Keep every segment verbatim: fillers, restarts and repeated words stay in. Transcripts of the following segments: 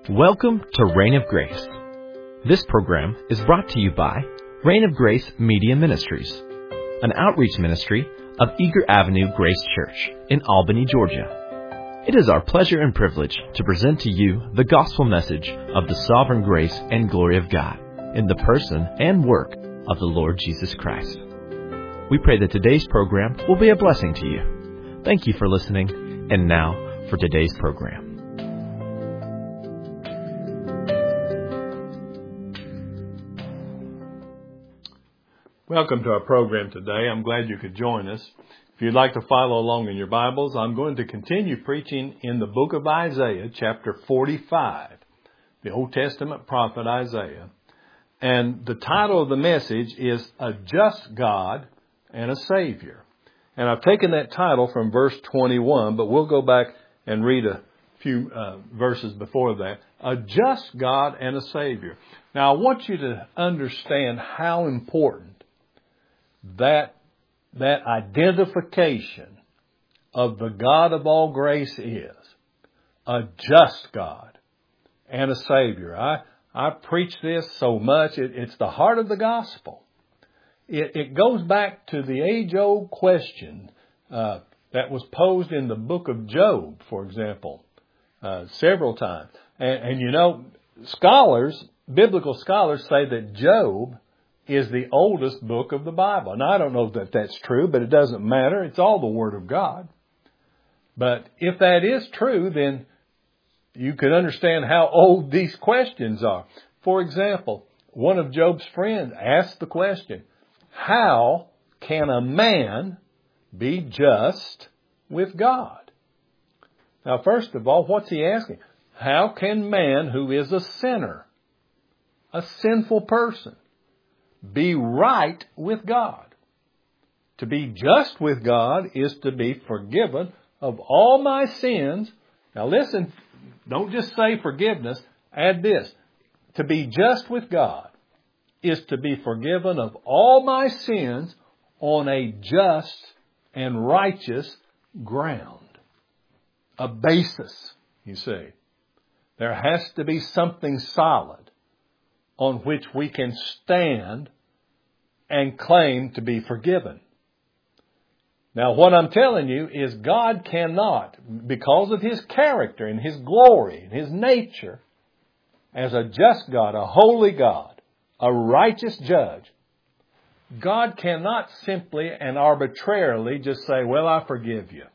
Welcome to Reign of Grace. This program is brought to you by Reign of Grace Media Ministries, an outreach ministry of Eager Avenue Grace Church in Albany, Georgia. It is our pleasure and privilege to present to you the gospel message of the sovereign grace and glory of God in the person and work of the Lord Jesus Christ. We pray that today's program will be a blessing to you. Thank you for listening, and now for today's program. Welcome to our program today. I'm glad you could join us. If you'd like to follow along in your Bibles, I'm going to continue preaching in the book of Isaiah, chapter forty-five, the Old Testament prophet Isaiah. And the title of the message is A Just God and a Savior. And I've taken that title from verse twenty-one, but we'll go back and read a few uh, verses before that. A just God and a Savior. Now, I want you to understand how important that that identification of the God of all grace is. A just God and a Savior. I, I preach this so much. It, it's the heart of the gospel. It, it goes back to the age-old question uh, that was posed in the book of Job, for example, uh, several times. And, and you know, scholars, biblical scholars say that Job is the oldest book of the Bible. Now, I don't know that that's true, but it doesn't matter. It's all the Word of God. But if that is true, then you can understand how old these questions are. For example, one of Job's friends asked the question, how can a man be just with God? Now, first of all, what's he asking? How can man who is a sinner, a sinful person, be right with God? To be just with God is to be forgiven of all my sins. Now listen, don't just say forgiveness. Add this. To be just with God is to be forgiven of all my sins on a just and righteous ground. A basis, you see. There has to be something solid on which we can stand and claim to be forgiven. Now, what I'm telling you is God cannot, because of His character and His glory and His nature, as a just God, a holy God, a righteous judge, God cannot simply and arbitrarily just say, well, I forgive you.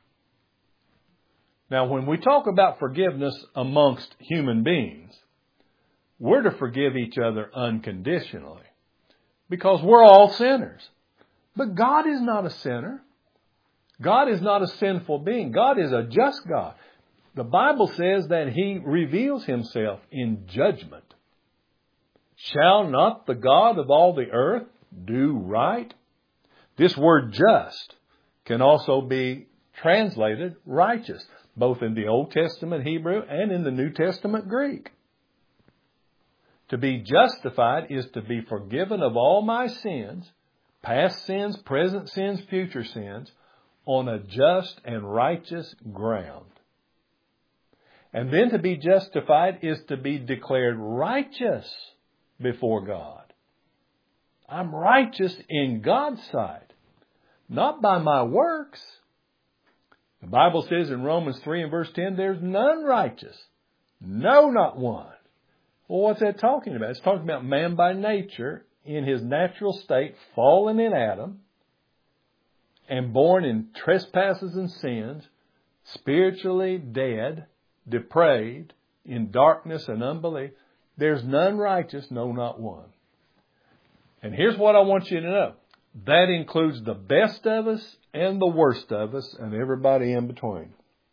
Now, when we talk about forgiveness amongst human beings, we're to forgive each other unconditionally because we're all sinners. But God is not a sinner. God is not a sinful being. God is a just God. The Bible says that He reveals Himself in judgment. Shall not the God of all the earth do right? This word just can also be translated righteous, both in the Old Testament Hebrew and in the New Testament Greek. To be justified is to be forgiven of all my sins, past sins, present sins, future sins, on a just and righteous ground. And then to be justified is to be declared righteous before God. I'm righteous in God's sight, not by my works. The Bible says in Romans three and verse ten, there's none righteous. No, not one. Well, what's that talking about? It's talking about man by nature, in his natural state, fallen in Adam, and born in trespasses and sins, spiritually dead, depraved, in darkness and unbelief. There's none righteous, no, not one. And here's what I want you to know. That includes the best of us and the worst of us and everybody in between.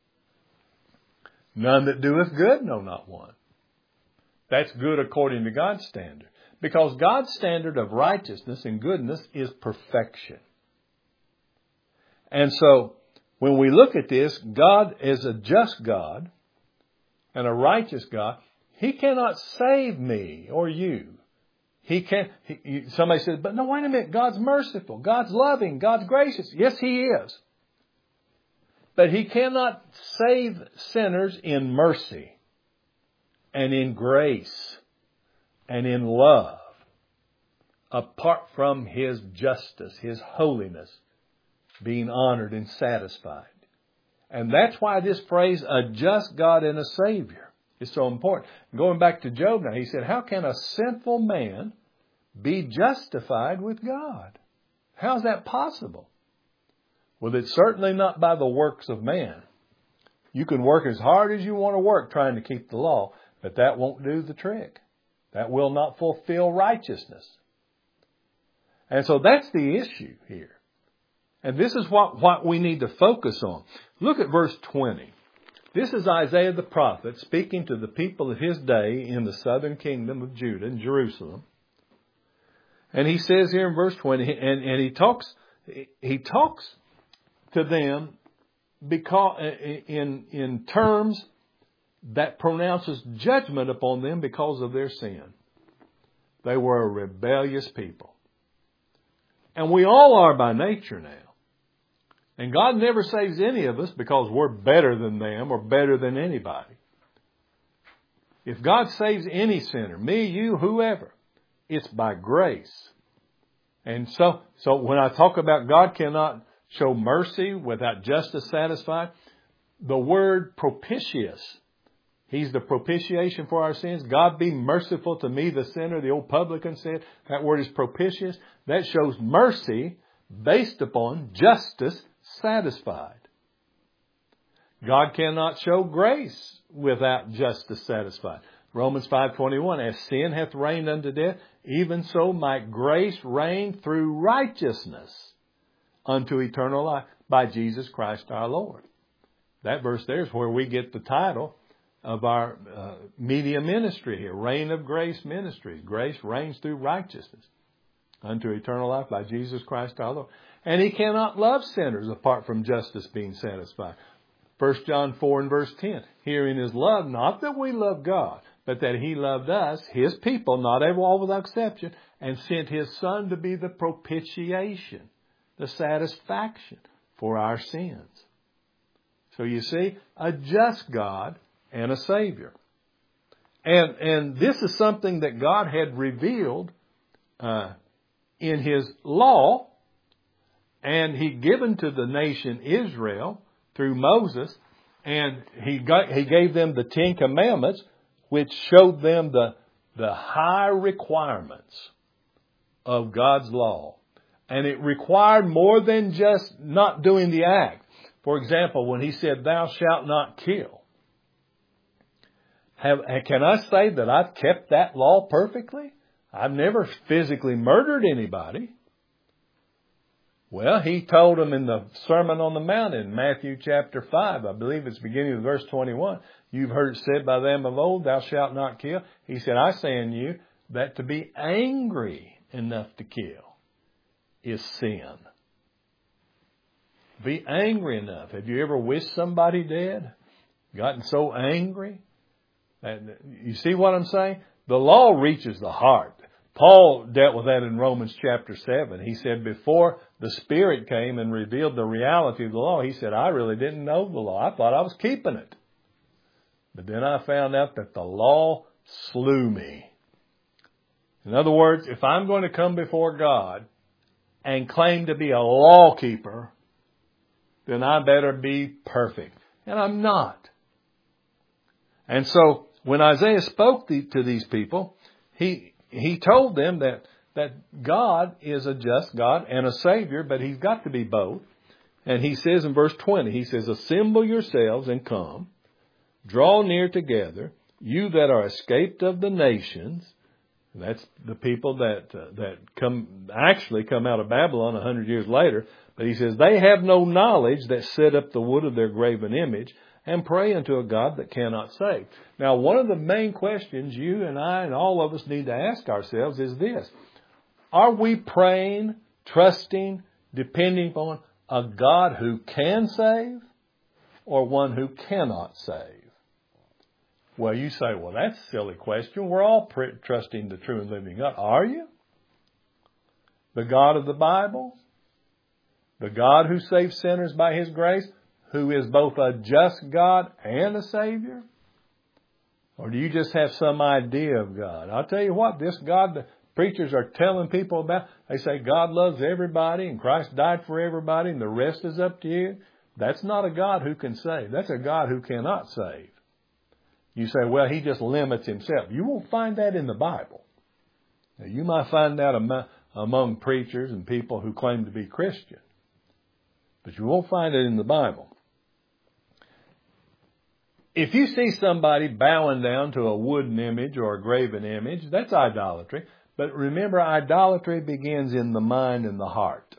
None that doeth good, no, not one. That's good according to God's standard. Because God's standard of righteousness and goodness is perfection. And so, when we look at this, God is a just God and a righteous God. He cannot save me or you. He can't. He, somebody says, but no, wait a minute. God's merciful. God's loving. God's gracious. Yes, He is. But He cannot save sinners in mercy. and in grace and in love, apart from His justice, His holiness, being honored and satisfied. And that's why this phrase, a just God and a Savior, is so important. Going back to Job now, he said, how can a sinful man be justified with God? How's that possible? Well, it's certainly not by the works of man. You can work as hard as you want to work trying to keep the law, but that won't do the trick. That will not fulfill righteousness. And so that's the issue here. And this is what, what we need to focus on. Look at verse twenty. This is Isaiah the prophet speaking to the people of his day in the southern kingdom of Judah and Jerusalem. And he says here in verse twenty, and, and he talks, he talks to them because in, in terms that pronounces judgment upon them because of their sin. They were a rebellious people. And we all are by nature now. And God never saves any of us because we're better than them or better than anybody. If God saves any sinner, me, you, whoever, it's by grace. And so, so when I talk about God cannot show mercy without justice satisfied, the word propitious, He's the propitiation for our sins. God be merciful to me, the sinner, the old publican said. That word is propitious. That shows mercy based upon justice satisfied. God cannot show grace without justice satisfied. Romans five twenty-one, as sin hath reigned unto death, even so might grace reign through righteousness unto eternal life by Jesus Christ our Lord. That verse there is where we get the title of our uh, media ministry here, Reign of Grace Ministries. Grace reigns through righteousness unto eternal life by Jesus Christ our Lord. And He cannot love sinners apart from justice being satisfied. First John four and verse ten. Herein is love, not that we love God, but that He loved us, His people, not every all without exception, and sent His Son to be the propitiation, the satisfaction for our sins. So you see, a just God and a Savior. And, and this is something that God had revealed uh, in His law, and He given to the nation Israel through Moses, and He got, He gave them the Ten Commandments, which showed them the, the high requirements of God's law. And it required more than just not doing the act. For example, when He said, thou shalt not kill. Have, can I say that I've kept that law perfectly? I've never physically murdered anybody. Well, He told them in the Sermon on the Mount in Matthew chapter five, I believe it's beginning of verse twenty-one, you've heard it said by them of old, thou shalt not kill. He said, I say unto you that to be angry enough to kill is sin. Be angry enough. Have you ever wished somebody dead? Gotten so angry? And you see what I'm saying? The law reaches the heart. Paul dealt with that in Romans chapter seven. He said before the Spirit came and revealed the reality of the law, he said, I really didn't know the law. I thought I was keeping it. But then I found out that the law slew me. In other words, if I'm going to come before God and claim to be a law keeper, then I better be perfect. And I'm not. And so when Isaiah spoke to these people, he he told them that, that God is a just God and a Savior, but He's got to be both. And He says in verse twenty, He says, assemble yourselves and come, draw near together, you that are escaped of the nations. That's the people that uh, that come actually come out of Babylon a hundred years later. But He says, they have no knowledge that set up the wood of their graven image and pray unto a God that cannot save. Now, one of the main questions you and I and all of us need to ask ourselves is this. Are we praying, trusting, depending upon a God who can save or one who cannot save? Well, you say, well, that's a silly question. We're all pr- trusting the true and living God. Are you? The God of the Bible? The God who saves sinners by His grace? Who is both a just God and a Savior? Or do you just have some idea of God? I'll tell you what, this God the preachers are telling people about, they say God loves everybody and Christ died for everybody and the rest is up to you. That's not a God who can save. That's a God who cannot save. You say, well, he just limits himself. You won't find that in the Bible. Now, you might find that among, among preachers and people who claim to be Christian. But you won't find it in the Bible. If you see somebody bowing down to a wooden image or a graven image, that's idolatry. But remember, idolatry begins in the mind and the heart.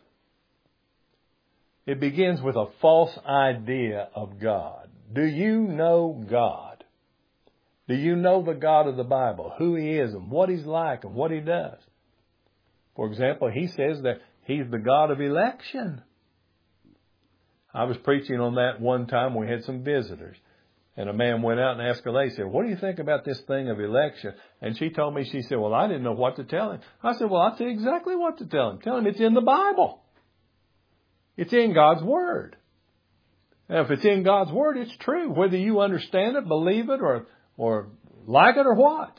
It begins with a false idea of God. Do you know God? Do you know the God of the Bible, who He is and what He's like and what He does? For example, He says that He's the God of election. I was preaching on that one time. We had some visitors. And a man went out and asked a lady, said, what do you think about this thing of election? And she told me, she said, well, I didn't know what to tell him. I said, well, I'll tell you exactly what to tell him. Tell him it's in the Bible. It's in God's Word. Now, if it's in God's Word, it's true, whether you understand it, believe it, or, or like it or what.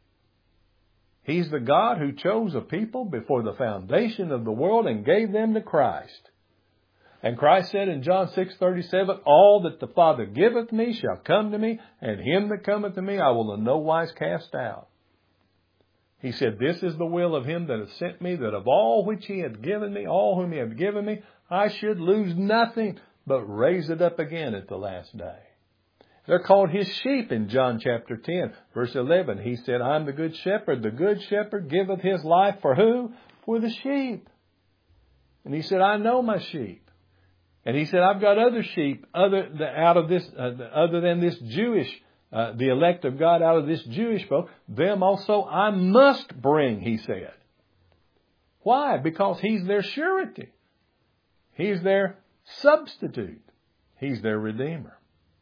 He's the God who chose a people before the foundation of the world and gave them to Christ. And Christ said in John six thirty-seven, all that the Father giveth me shall come to me, and him that cometh to me I will in no wise cast out. He said, this is the will of him that hath sent me, that of all which he hath given me, all whom he hath given me, I should lose nothing, but raise it up again at the last day. They're called his sheep in John chapter ten, verse eleven. He said, I'm the good shepherd. The good shepherd giveth his life for who? For the sheep. And he said, I know my sheep. And he said, I've got other sheep other out of this, uh, other than this Jewish, uh, the elect of God out of this Jewish folk. Them also I must bring, he said. Why? Because he's their surety. He's their substitute. He's their redeemer.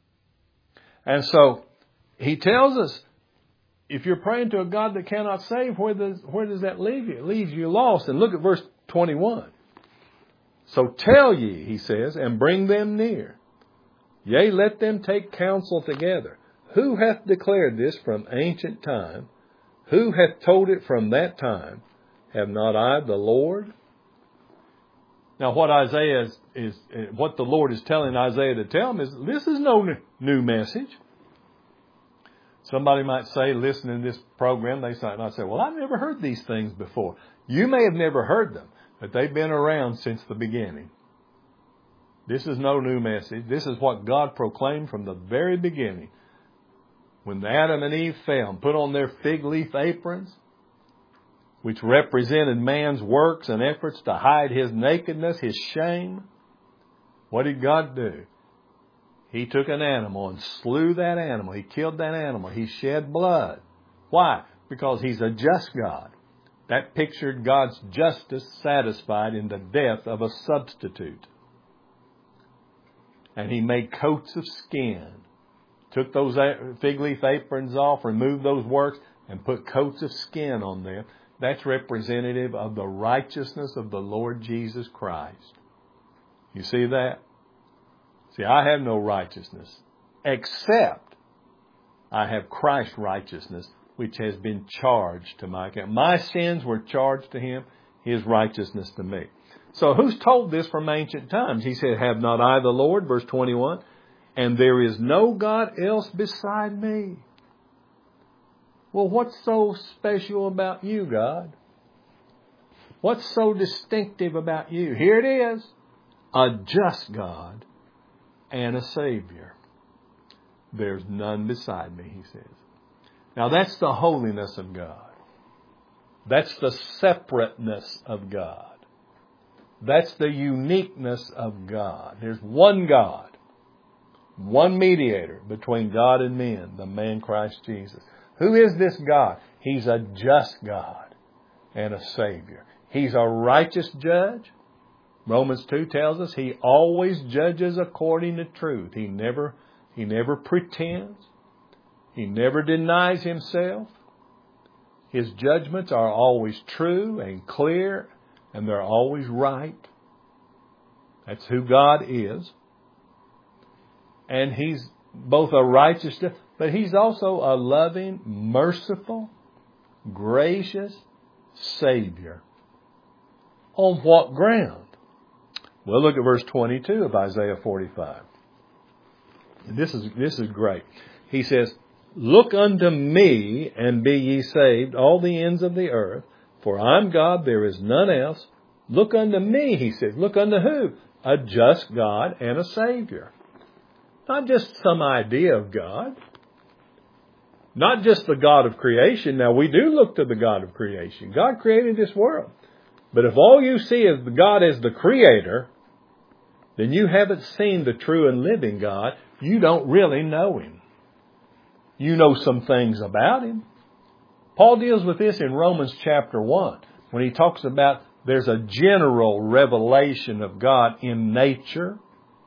And so he tells us, if you're praying to a God that cannot save, where does, where does that leave you? It leaves you lost. And look at verse twenty-one. So tell ye, he says, and bring them near. Yea, let them take counsel together. Who hath declared this from ancient time? Who hath told it from that time? Have not I the Lord? Now, what Isaiah is, is what the Lord is telling Isaiah to tell him is, this is no new message. Somebody might say, listening to this program, they say, and I say, well, I've never heard these things before. You may have never heard them, but they've been around since the beginning. This is no new message. This is what God proclaimed from the very beginning. When Adam and Eve fell and put on their fig leaf aprons, which represented man's works and efforts to hide his nakedness, his shame, what did God do? He took an animal and slew that animal. He killed that animal. He shed blood. Why? Because He's a just God. That pictured God's justice satisfied in the death of a substitute. And He made coats of skin. Took those fig leaf aprons off, removed those works, and put coats of skin on them. That's representative of the righteousness of the Lord Jesus Christ. You see that? See, I have no righteousness, except I have Christ's righteousness, which has been charged to my account. My sins were charged to Him, His righteousness to me. So who's told this from ancient times? He said, have not I the Lord, verse twenty-one, and there is no God else beside me. Well, what's so special about you, God? What's so distinctive about you? Here it is, a just God and a Savior. There's none beside me, He says. Now that's the holiness of God. That's the separateness of God. That's the uniqueness of God. There's one God, one mediator between God and men, the man Christ Jesus. Who is this God? He's a just God and a Savior. He's a righteous judge. Romans two tells us He always judges according to truth. He never, he never pretends. He never denies Himself. His judgments are always true and clear, and they're always right. That's who God is. And He's both a righteous judge. but He's also a loving, merciful, gracious Savior. On what ground? Well, look at verse twenty-two of Isaiah forty-five. This is, this is great. He says, "Look unto me, and be ye saved, all the ends of the earth. For I'm God, there is none else. Look unto me," He says. Look unto who? A just God and a Savior. Not just some idea of God. Not just the God of creation. Now, we do look to the God of creation. God created this world. But if all you see is God as the Creator, then you haven't seen the true and living God. You don't really know Him. You know some things about Him. Paul deals with this in Romans chapter one, when he talks about there's a general revelation of God in nature.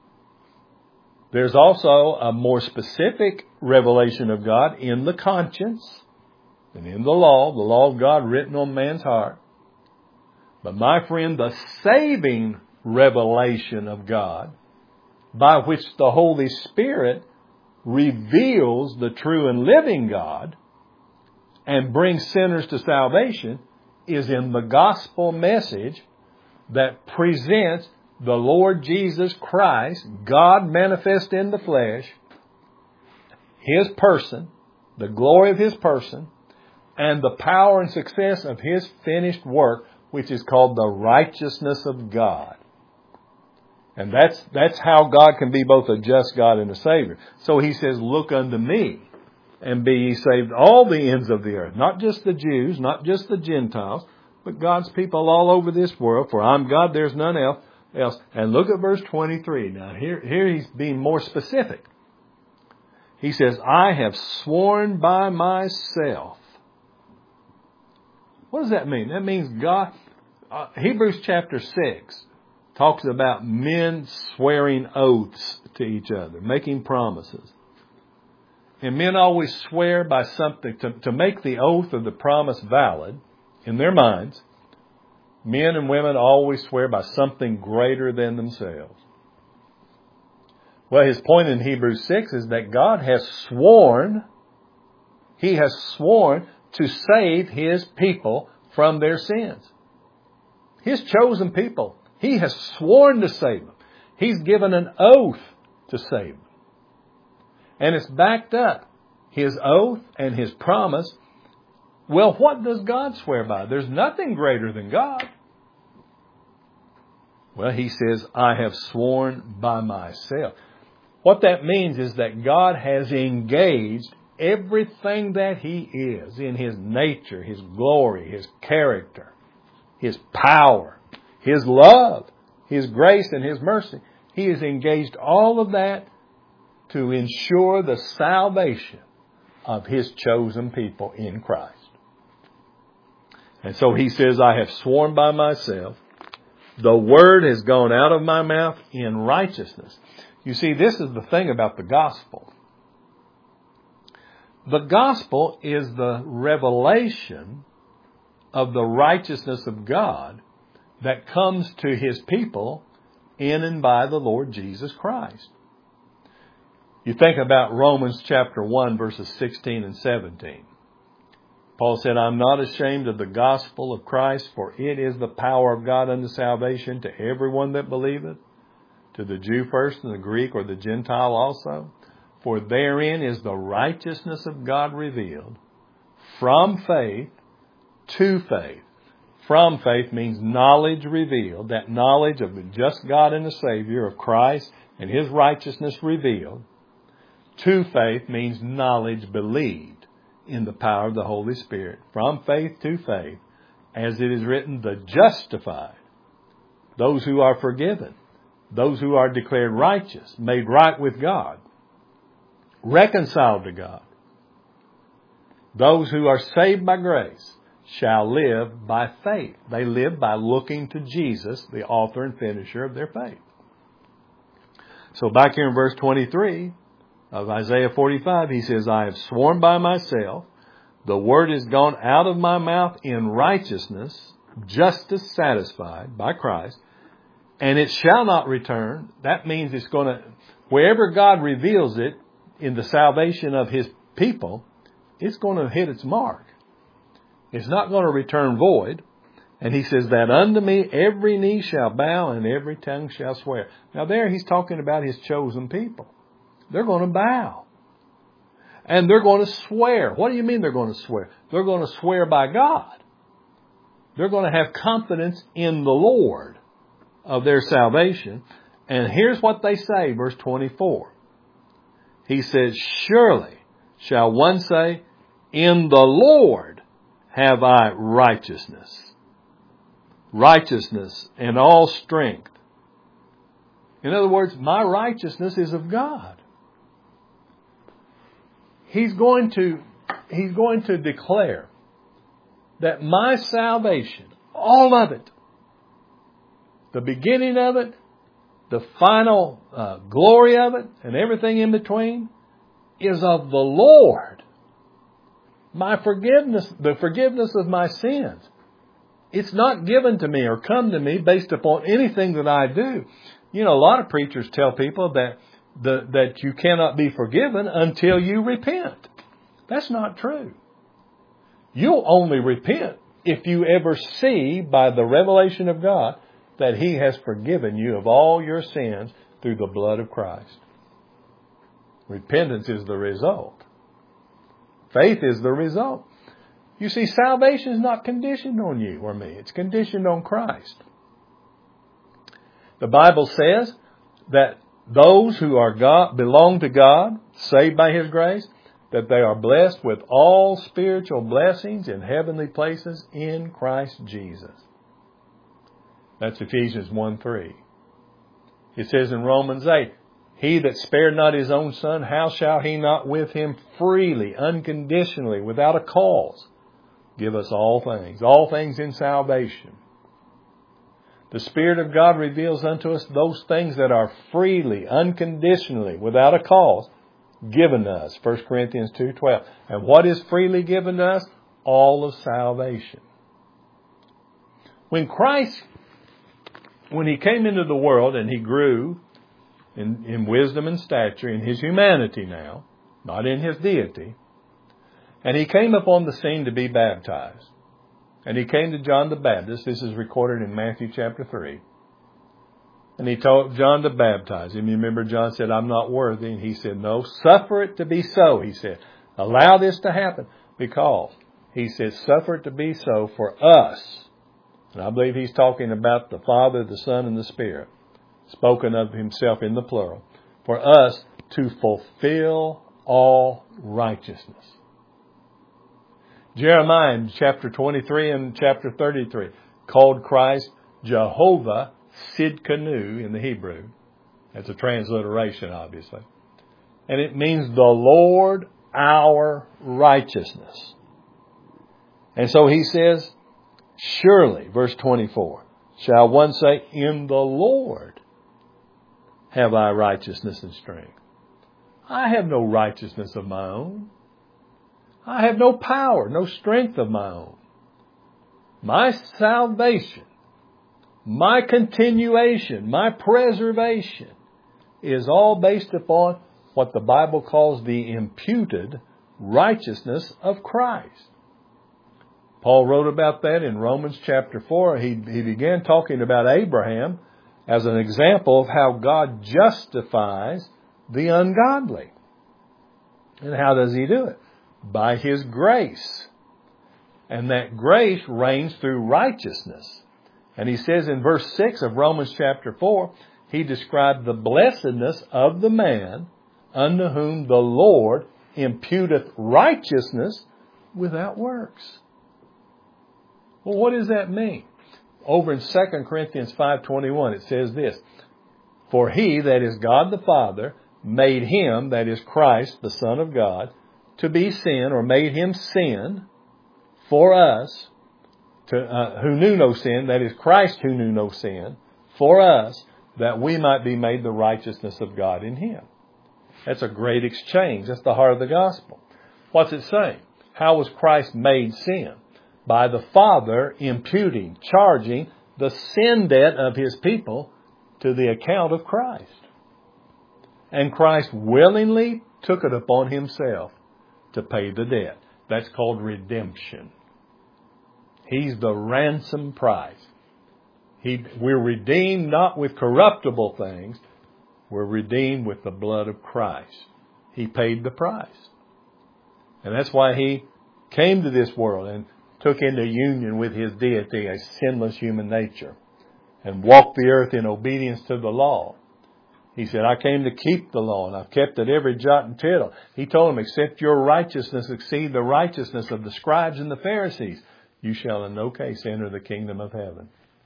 There's also a more specific revelation of God in the conscience and in the law, the law of God written on man's heart. But my friend, the saving revelation of God, by which the Holy Spirit reveals the true and living God and brings sinners to salvation, is in the gospel message that presents the Lord Jesus Christ, God manifest in the flesh, His person, the glory of His person, and the power and success of His finished work, which is called the righteousness of God. And that's, that's how God can be both a just God and a Savior. So He says, "Look unto me, and be ye saved, all the ends of the earth." Not just the Jews, not just the Gentiles, but God's people all over this world. For I'm God, there's none else. else. And look at verse twenty-three. Now here, here He's being more specific. He says, "I have sworn by myself." What does that mean? That means God, uh, Hebrews chapter six talks about men swearing oaths to each other, making promises. And men always swear by something to, to make the oath or the promise valid in their minds. Men and women always swear by something greater than themselves. Well, his point in Hebrews six is that God has sworn, He has sworn to save His people from their sins. His chosen people. He has sworn to save them. He's given an oath to save them. And it's backed up. His oath and His promise. Well, what does God swear by? There's nothing greater than God. Well, He says, "I have sworn by myself." What that means is that God has engaged everything that He is in His nature, His glory, His character, His power, His love, His grace, and His mercy. He has engaged all of that to ensure the salvation of His chosen people in Christ. And so He says, "I have sworn by myself. The word has gone out of my mouth in righteousness." You see, this is the thing about the gospel. The gospel is the revelation of the righteousness of God that comes to His people in and by the Lord Jesus Christ. You think about Romans chapter one, verses sixteen and seventeen. Paul said, "I'm not ashamed of the gospel of Christ, for it is the power of God unto salvation to everyone that believeth, to the Jew first and the Greek or the Gentile also. For therein is the righteousness of God revealed, from faith to faith." From faith means knowledge revealed, that knowledge of the just God and the Savior of Christ and His righteousness revealed. To faith means knowledge believed in the power of the Holy Spirit. From faith to faith, as it is written, the justified, those who are forgiven, those who are declared righteous, made right with God, reconciled to God. Those who are saved by grace shall live by faith. They live by looking to Jesus, the author and finisher of their faith. So back here in verse twenty-three of Isaiah forty-five, he says, "I have sworn by myself, the word is gone out of my mouth in righteousness, justice satisfied by Christ, and it shall not return." That means it's going to, wherever God reveals it in the salvation of His people, it's going to hit its mark. It's not going to return void. And he says that unto me every knee shall bow and every tongue shall swear. Now there he's talking about his chosen people. They're going to bow. And they're going to swear. What do you mean they're going to swear? They're going to swear by God. They're going to have confidence in the Lord of their salvation. And here's what they say, verse twenty-four. He says, surely shall one say, in the Lord have I righteousness. Righteousness and all strength. In other words, my righteousness is of God. He's going to, he's going to declare that my salvation, all of it, the beginning of it, the final uh, glory of it, and everything in between, is of the Lord. My forgiveness, the forgiveness of my sins. It's not given to me or come to me based upon anything that I do. You know, a lot of preachers tell people that the, that you cannot be forgiven until you repent. That's not true. You'll only repent if you ever see by the revelation of God that He has forgiven you of all your sins through the blood of Christ. Repentance is the result. Faith is the result. You see, salvation is not conditioned on you or me. It's conditioned on Christ. The Bible says that those who are God, belong to God, saved by His grace, that they are blessed with all spiritual blessings in heavenly places in Christ Jesus. That's Ephesians one three. It says in Romans eight, He that spared not His own Son, how shall He not with Him freely, unconditionally, without a cause, give us all things, all things in salvation. The Spirit of God reveals unto us those things that are freely, unconditionally, without a cause, given to us. First Corinthians two twelve. And what is freely given to us? All of salvation. When Christ, when He came into the world and He grew in, in wisdom and stature, in His humanity now, not in His deity, and He came upon the scene to be baptized. And He came to John the Baptist. This is recorded in Matthew chapter three. And He told John to baptize him. You remember John said, I'm not worthy. And He said, no, suffer it to be so. He said, allow this to happen because He said, suffer it to be so for us. And I believe He's talking about the Father, the Son, and the Spirit, spoken of Himself in the plural, for us to fulfill all righteousness. Jeremiah in chapter twenty-three and chapter thirty-three called Christ Jehovah Sidkenu in the Hebrew. That's a transliteration, obviously. And it means the Lord our righteousness. And so He says, surely, verse twenty-four, shall one say, in the Lord have I righteousness and strength. I have no righteousness of my own. I have no power, no strength of my own. My salvation, my continuation, my preservation is all based upon what the Bible calls the imputed righteousness of Christ. Paul wrote about that in Romans chapter four. He, he began talking about Abraham as an example of how God justifies the ungodly. And how does He do it? By His grace. And that grace reigns through righteousness. And he says in verse six of Romans chapter four, he described the blessedness of the man unto whom the Lord imputeth righteousness without works. Well, what does that mean? Over in Second Corinthians five twenty-one, it says this, for He, that is God the Father, made Him, that is Christ, the Son of God, to be sin, or made Him sin for us, to, uh, who knew no sin, that is Christ who knew no sin, for us, that we might be made the righteousness of God in Him. That's a great exchange. That's the heart of the gospel. What's it saying? How was Christ made sin? By the Father imputing, charging the sin debt of His people to the account of Christ. And Christ willingly took it upon Himself to pay the debt. That's called redemption. He's the ransom price. He, we're redeemed not with corruptible things. We're redeemed with the blood of Christ. He paid the price. And that's why He came to this world and took into union with His deity a sinless human nature and walked the earth in obedience to the law. He said, I came to keep the law, and I've kept it every jot and tittle. He told them, except your righteousness exceed the righteousness of the scribes and the Pharisees, you shall in no case enter the kingdom of heaven.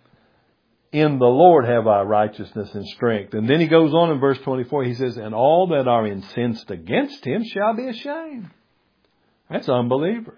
In the Lord have I righteousness and strength. And then he goes on in verse twenty-four, he says, and all that are incensed against Him shall be ashamed. That's unbelievers.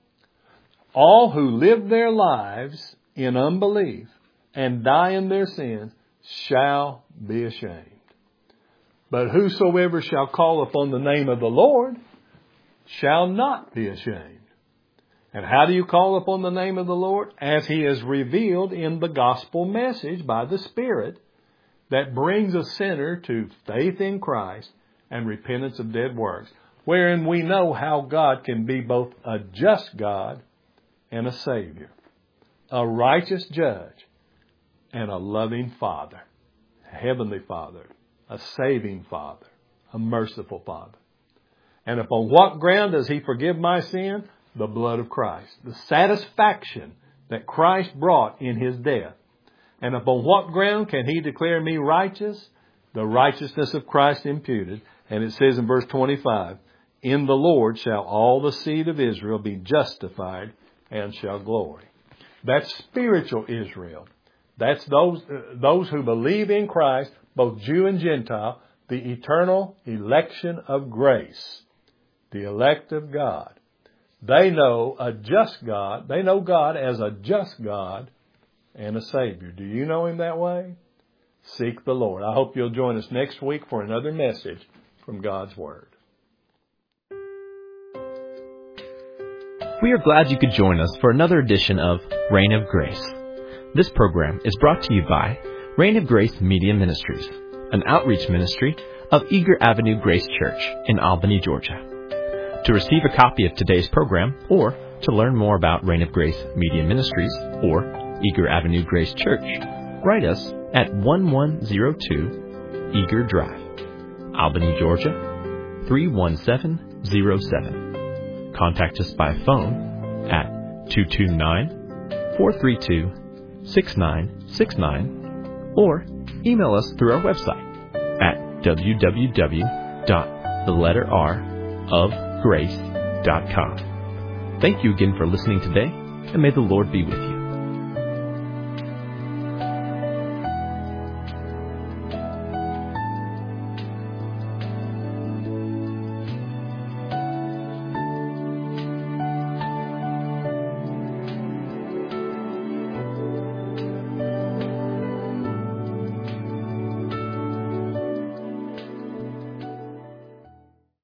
All who live their lives in unbelief and die in their sins shall be ashamed. But whosoever shall call upon the name of the Lord shall not be ashamed. And how do you call upon the name of the Lord? As He is revealed in the gospel message by the Spirit that brings a sinner to faith in Christ and repentance of dead works, wherein we know how God can be both a just God and a Savior, a righteous judge and a loving Father, a heavenly Father, a saving Father, a merciful Father. And upon what ground does He forgive my sin? The blood of Christ. The satisfaction that Christ brought in His death. And upon what ground can He declare me righteous? The righteousness of Christ imputed. And it says in verse twenty-five, in the Lord shall all the seed of Israel be justified and shall glory. That's spiritual Israel. That's those, uh, those who believe in Christ, both Jew and Gentile, the eternal election of grace, the elect of God. They know a just God. They know God as a just God and a Savior. Do you know Him that way? Seek the Lord. I hope you'll join us next week for another message from God's Word. We are glad you could join us for another edition of Reign of Grace. This program is brought to you by Reign of Grace Media Ministries, an outreach ministry of Eager Avenue Grace Church in Albany, Georgia. To receive a copy of today's program or to learn more about Reign of Grace Media Ministries or Eager Avenue Grace Church, write us at eleven oh two Eager Drive, Albany, Georgia three one seven zero seven. Contact us by phone at two two nine, four three two, six nine six nine or email us through our website at w w w dot the letter R of grace dot com. Thank you again for listening today, and may the Lord be with you.